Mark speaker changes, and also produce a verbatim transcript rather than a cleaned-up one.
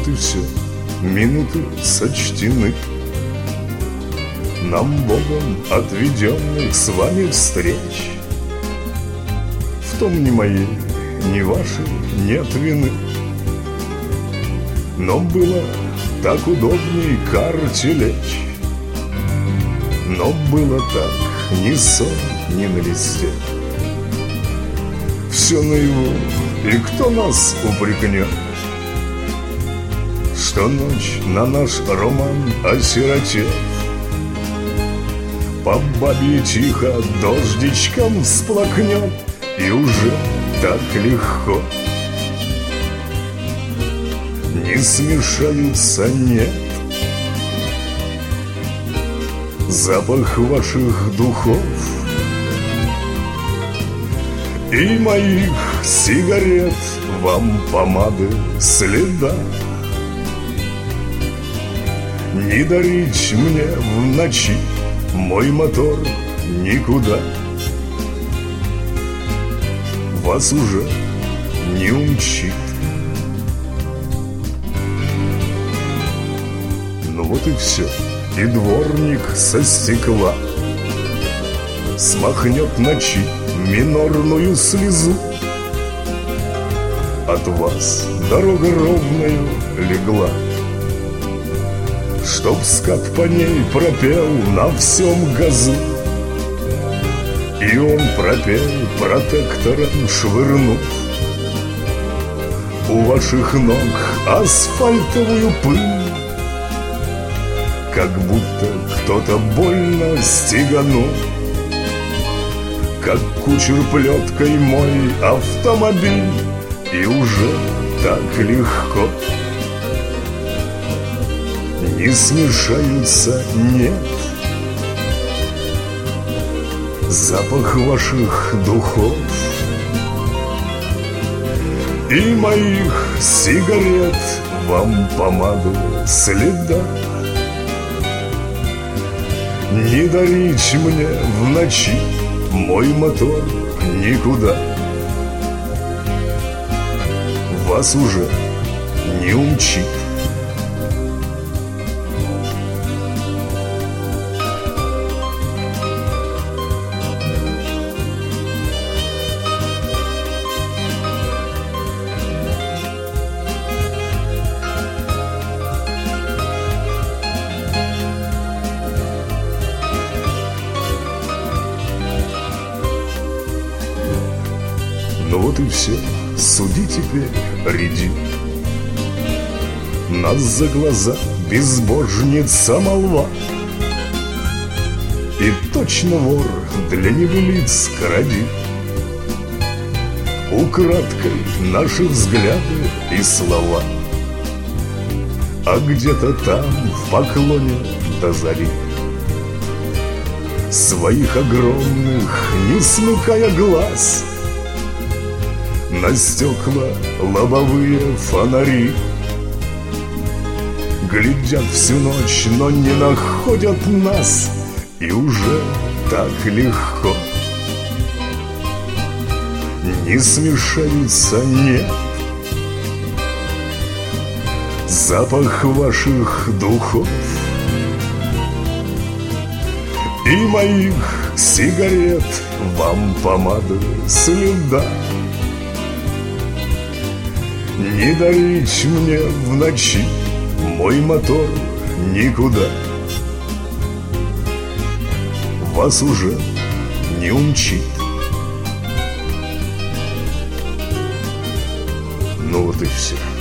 Speaker 1: вот и все, минуты сочтены. Нам Богом отведенных с вами встреч. В том ни моей, ни вашей нет вины. Но было так удобней карте лечь. Но было так ни сон, ни на листе. Все наяву, и кто нас упрекнет, что ночь на наш роман осиротев. По бабье тихо дождичком всплакнет, и уже так легко не смешаются, нет. Запах ваших духов и моих сигарет, вам помады следа. Не дарить мне в ночи мой мотор никуда. Вас уже не умчит. Ну вот и все. И дворник со стекла смахнет ночи минорную слезу. От вас дорога ровною легла, чтоб скат по ней пропел на всем газу. И он пропел, протектором швырнув у ваших ног асфальтовую пыль. Как будто кто-то больно стеганул, как кучер плеткой мой автомобиль. И уже так легко не смешаются, нет. Запах ваших духов и моих сигарет, вам помады следа. Не дарить мне в ночи мой мотор никуда. Вас уже не умчит. Ну вот и все, суди теперь, ряди. Нас за глаза безбожница молва, и точно вор для небылиц кради. Украдкой наши взгляды и слова, а где-то там в поклоне до зари своих огромных, не смыкая глаз, на стекла лобовые фонари глядят всю ночь, но не находят нас. И уже так легко не смешаются, нет. Запах ваших духов и моих сигарет, вам помады следа. Не дарить мне в ночи мой мотор никуда. Вас уже не умчит. Ну вот и все.